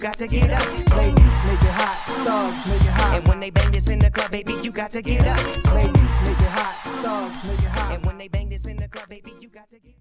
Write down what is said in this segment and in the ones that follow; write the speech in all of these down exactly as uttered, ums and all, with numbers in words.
got to get up. Ladies, make it hot. Thugs, make it hot. And when they bang this in the club, baby, you got to get up. Ladies, make it hot. Thugs, make it hot. And when they bang this in the club, baby, you got to get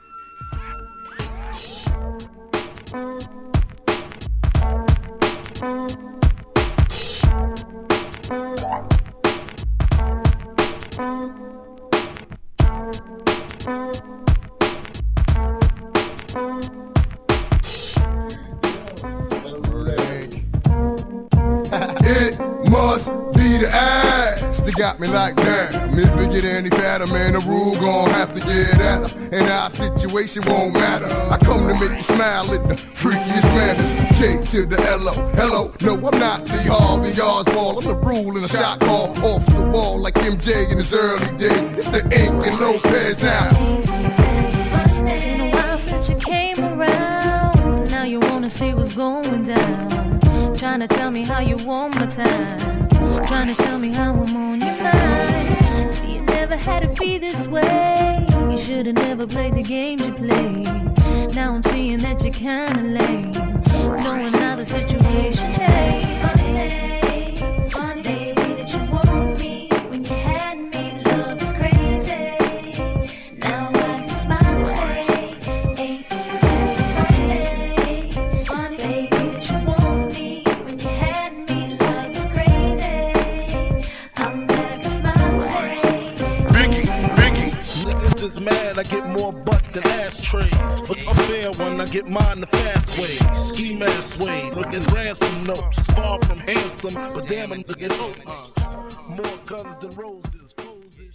It must be the ass that got me like that. If we get any fatter, man, the rule gon' have to get at her. And our situation won't matter. I come to make you smile in the freakiest manners. J to the L O, hello. No, I'm not the Harvey Oswald. I'm the rule in a shot call off the wall like M J in his early days. It's the Ink and Lopez now. It's been a while since you came around. Now you wanna see what's going down. Trying to tell me how you want my time. Trying to tell me how I'm on your mind. See, it never had to be this way. You should've never played the games you played. Now I'm seeing that you're kinda lame, knowing how the situation changed. Funny, funny baby that you want me when you had me. Love is crazy. Now I can smile and say, ain't that funny? Funny baby that you want me when you had me. Love is crazy. I'm glad I can smile and say, Ricky, Ricky, niggas is mad. I get more butt than ashtrays. For a fair one, I get mine the fast way. Ski mask way, looking ransom notes. Far from handsome, but damn it, look at uh, more guns than roses. Roses.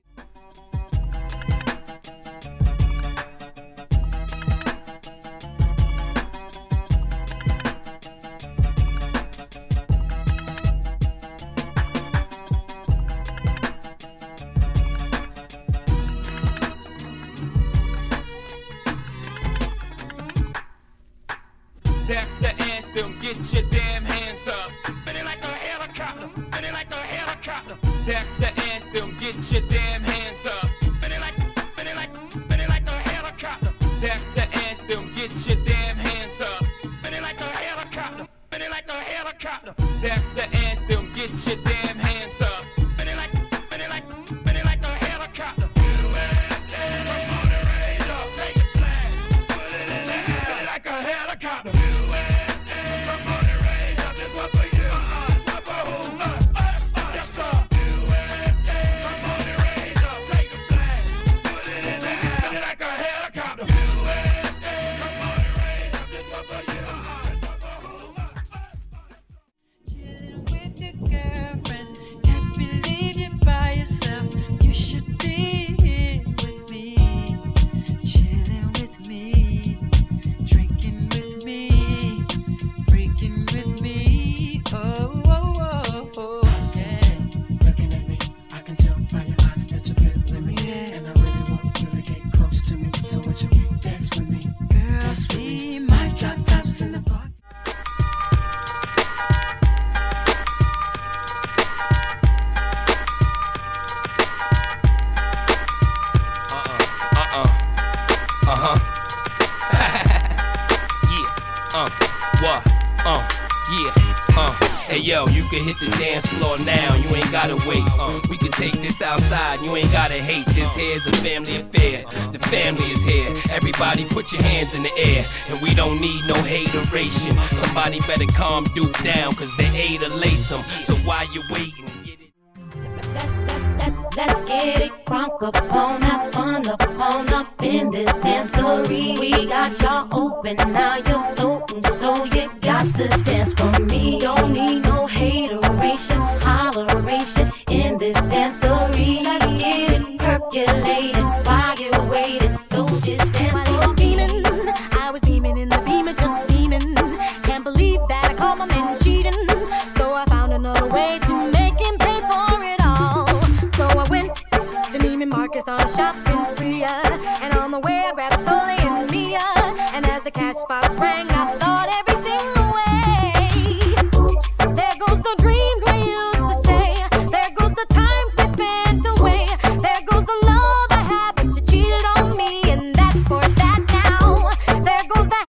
That's the anthem, get your damn hands up. Spin it like a helicopter, spin it like a helicopter. That's the anthem, get your damn hands up. Spin it like, spin it like, spin it like a helicopter. That's the anthem, get your damn hands up. Spin it like a helicopter, spin it like a helicopter. That's the anthem, get your damn hands up. Spin it like, spin it like, spin it like a helicopter. U S A, from Monterey to take it flat. Put it in the air, spin it like a helicopter. Yo, you can hit the dance floor now, you ain't gotta wait. Uh, we can take this outside, you ain't gotta hate. This here's a family affair, the family is here. Everybody put your hands in the air, and we don't need no hateration. Somebody better calm Duke down, cause they ate a lace him. So while you waiting, get it. Let's get it crunk up on that fun up on up in this dancery. We got y'all open, now you're floating, so you got to dance for me. Don't need no hateration, holleration in this dancery. Let's get it percolating while you're waiting, so just dance for me. I was beaming in the beamer, just beaming. Can't believe that I caught my man cheating, so I found another way to make him pay for it all. So I went to Neiman Marcus on a shopping spree, and on the way I grabbed Soleil and Mia, and as the cash box rang,